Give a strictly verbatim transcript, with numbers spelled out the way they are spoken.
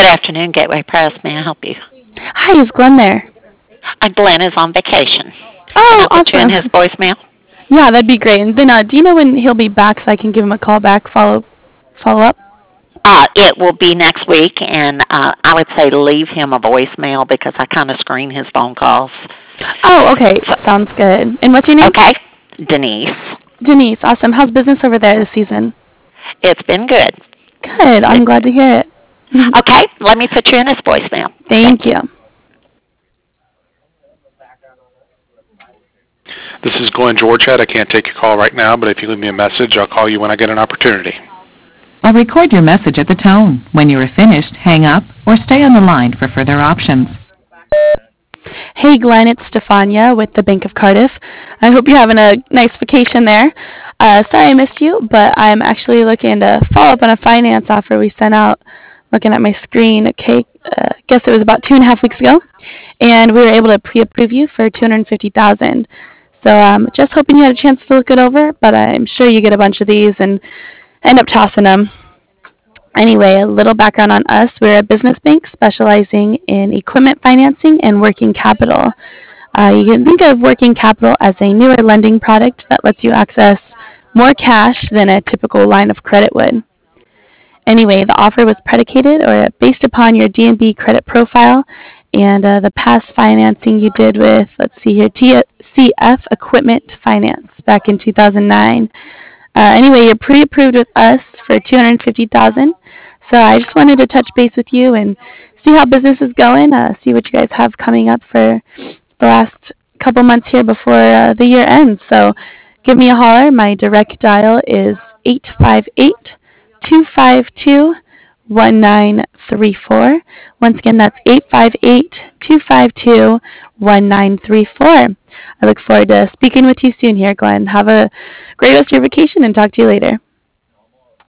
Good afternoon, Gateway Press. May I help you? Hi, is Glenn there? Uh, Glenn is on vacation. Can Oh, I put you in awesome. his voicemail? Yeah, that'd be great. And then, uh, do you know when he'll be back so I can give him a call back, follow follow up? Uh, it will be next week, and uh, I would say leave him a voicemail because I kind of screen his phone calls. Oh, okay. So, Sounds good. And what's your name? okay, Denise. Denise. Awesome. How's business over there this season? It's been good. Good. I'm It, glad to hear it. okay, let me put you in his voicemail. Thank Thank you. you. This is Glenn Georgette. I can't take your call right now, but if you leave me a message, I'll call you when I get an opportunity. Or record your message at the tone. When you are finished, hang up or stay on the line for further options. Hey, Glenn, it's Stefania with the Bank of Cardiff. I hope you're having a nice vacation there. Uh, sorry I missed you, but I'm actually looking to follow up on a finance offer we sent out. Looking at my screen, okay, uh, guess it was about two and a half weeks ago, and we were able to pre-approve you for two hundred fifty thousand. So um, just hoping you had a chance to look it over, but I'm sure you get a bunch of these and end up tossing them. Anyway, a little background on us. We're a business bank specializing in equipment financing and working capital. Uh, you can think of working capital as a newer lending product that lets you access more cash than a typical line of credit would. Anyway, the offer was predicated or based upon your D N B credit profile and uh, the past financing you did with, let's see here, T C F Equipment Finance back in two thousand nine. Uh, anyway, you're pre-approved with us for two hundred fifty thousand dollars. So I just wanted to touch base with you and see how business is going, uh, see what you guys have coming up for the last couple months here before uh, the year ends. So give me a holler. My direct dial is eight five eight, two five two, one nine three four. Once again, that's eight five eight, two five two, one nine three four. I look forward to speaking with you soon here, Glenn. Have a great rest of your vacation and talk to you later.